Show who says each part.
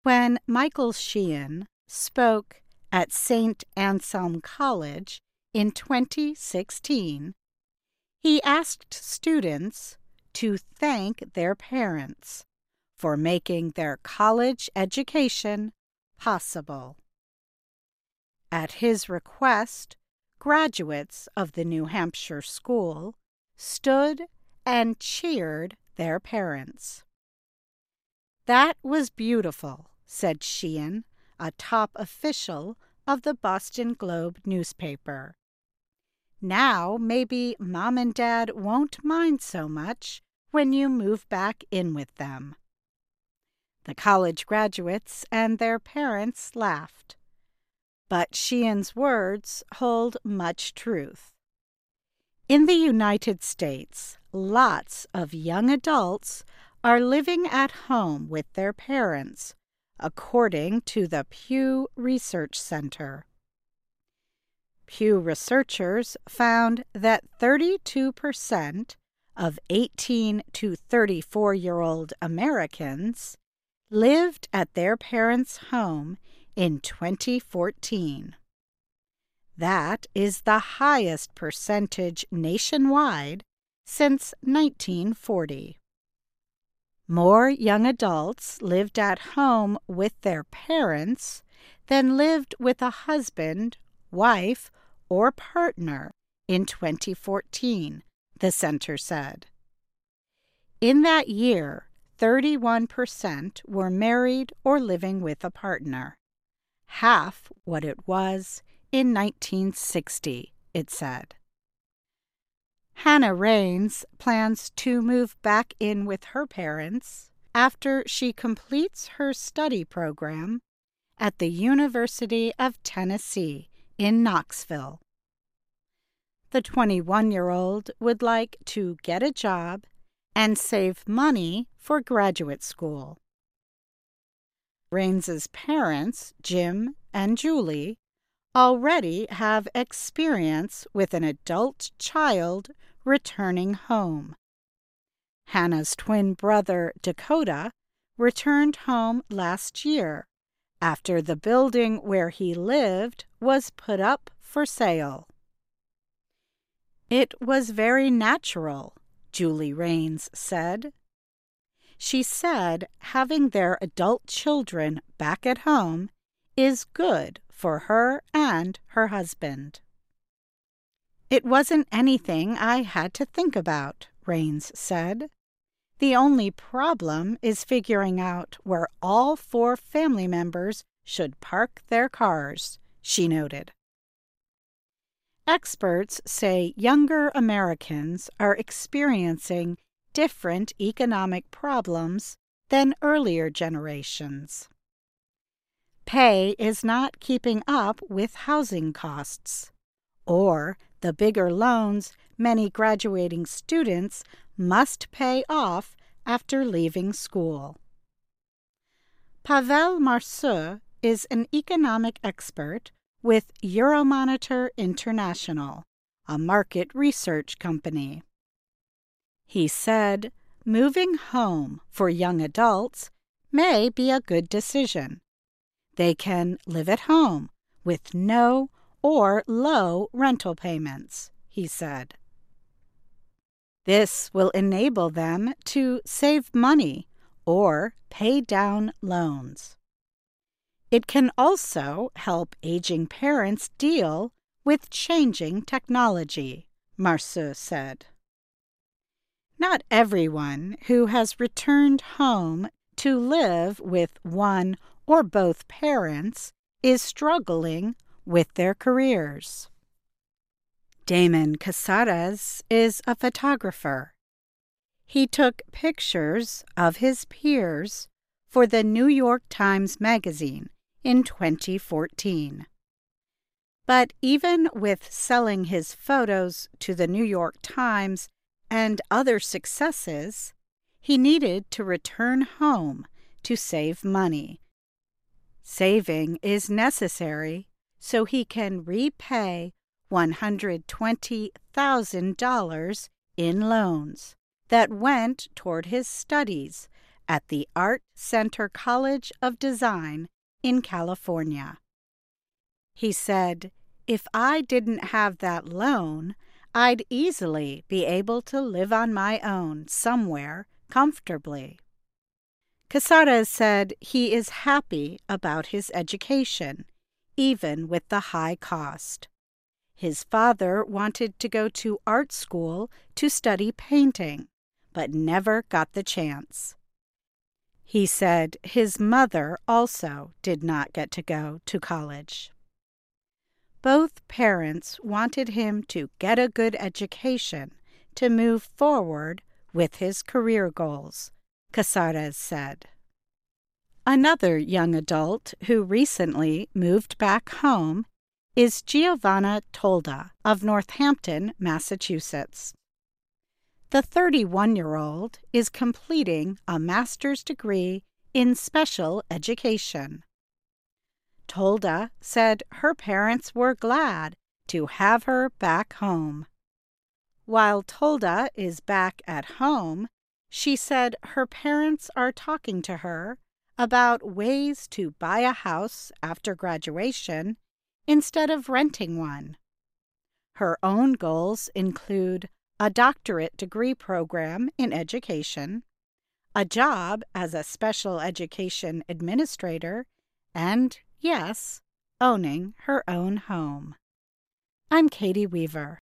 Speaker 1: When Michael Sheehan spoke at St. Anselm College in 2016, he asked students to thank their parents for making their college education possible. At his request, graduates of the New Hampshire school stood and cheered their parents. "That was beautiful," said Sheehan, a top official of the Boston Globe newspaper. "Now maybe Mom and Dad won't mind so much when you move back in with them." The college graduates and their parents laughed. But Sheehan's words hold much truth. In the United States, lots of young adults are living at home with their parents, according to the Pew Research Center. Pew researchers found that 32% of 18 to 34-year-old Americans lived at their parents' home in 2014. That is the highest percentage nationwide since 1940. More young adults lived at home with their parents than lived with a husband, wife, or partner in 2014, the center said. In that year, 31% were married or living with a partner, half what it was in 1960, it said. Hannah Raines plans to move back in with her parents after she completes her study program at the University of Tennessee in Knoxville. The 21-year-old would like to get a job and save money for graduate school. Raines's parents, Jim and Julie, already have experience with an adult child returning home. Hannah's twin brother, Dakota, returned home last year after the building where he lived was put up for sale. "It was very natural," Julie Raines said. She said having their adult children back at home is good for her and her husband. "It wasn't anything I had to think about," Raines said. "The only problem is figuring out where all 4 family members should park their cars," she noted. Experts say younger Americans are experiencing different economic problems than earlier generations. Pay is not keeping up with housing costs, or the bigger loans many graduating students must pay off after leaving school. Pavel Marceau is an economic expert with Euromonitor International, a market research company. He said, moving home for young adults may be a good decision. They can live at home with no or low rental payments, he said. This will enable them to save money or pay down loans. It can also help aging parents deal with changing technology, Marceau said. Not everyone who has returned home to live with one or both parents is struggling with their careers. Damon Casares is a photographer. He took pictures of his peers for the New York Times Magazine in 2014. But even with selling his photos to the New York Times and other successes, he needed to return home to save money. Saving is necessary so he can repay $120,000 in loans that went toward his studies at the Art Center College of Design in California. He said, "If I didn't have that loan, I'd easily be able to live on my own somewhere comfortably." Casares said he is happy about his education, even with the high cost. His father wanted to go to art school to study painting, but never got the chance. He said his mother also did not get to go to college. Both parents wanted him to get a good education to move forward with his career goals, Casares said. Another young adult who recently moved back home is Giovanna Tolda of Northampton, Massachusetts. The 31-year-old is completing a master's degree in special education. Tolda said her parents were glad to have her back home. While Tolda is back at home, she said her parents are talking to her about ways to buy a house after graduation instead of renting one. Her own goals include a doctorate degree program in education, a job as a special education administrator, and, yes, owning her own home. I'm Katie Weaver.